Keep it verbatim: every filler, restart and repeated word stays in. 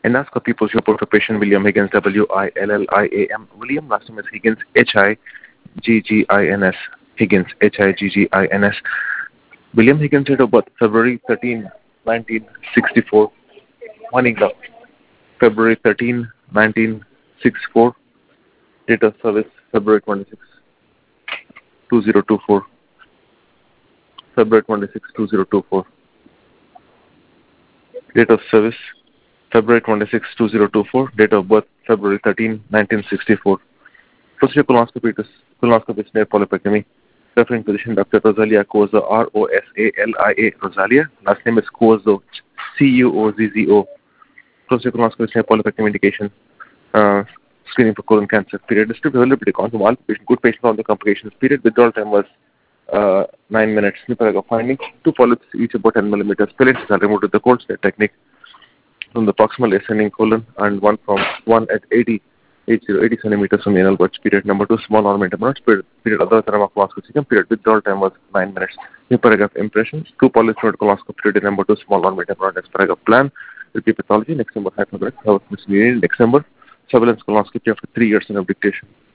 Endoscopy post report for patient William Higgins, W I L L I A M. William, last name is Higgins, H I G G I N S. Higgins, H I G G I N S. William Higgins, date of birth, February thirteenth, nineteen sixty-four. Manila, February thirteenth, nineteen sixty-four. Date of service, February twenty-sixth, two thousand twenty-four. February twenty-sixth, two thousand twenty-four. Date of service, February twenty-sixth, two thousand twenty-four. Date of birth, February thirteenth, nineteen sixty-four. Procedure colonoscopy is colonoscopy snare polypectomy. Referring physician, Doctor Rosalia Cozo, R O S A L I A, Rosalia. Last name is Cozo, C U O Z Z O. Procedure colonoscopy snare polypectomy indication. Uh, screening for colon cancer. Period. District availability. Confirm patient. Good patient on the complications. Period. Withdrawal time was uh, nine minutes. New paragraph findings. Two polyps, each about ten millimeters. Pellets are removed with the cold state technique from the proximal ascending colon, and one from one at eighty. eighty, eighty centimeters from the anal verge. Period. Number two, small ornament hemorrhoids. Period. Period. Other thermal colonoscopy. Period. Withdrawal time was nine minutes. New paragraph impressions. Two polyps colonoscopy. Period. Number two, small ornament hemorrhoid. Next paragraph plan. Repeat pathology. Next number, hypothetical. Next number, surveillance colonoscopy after three years in dictation.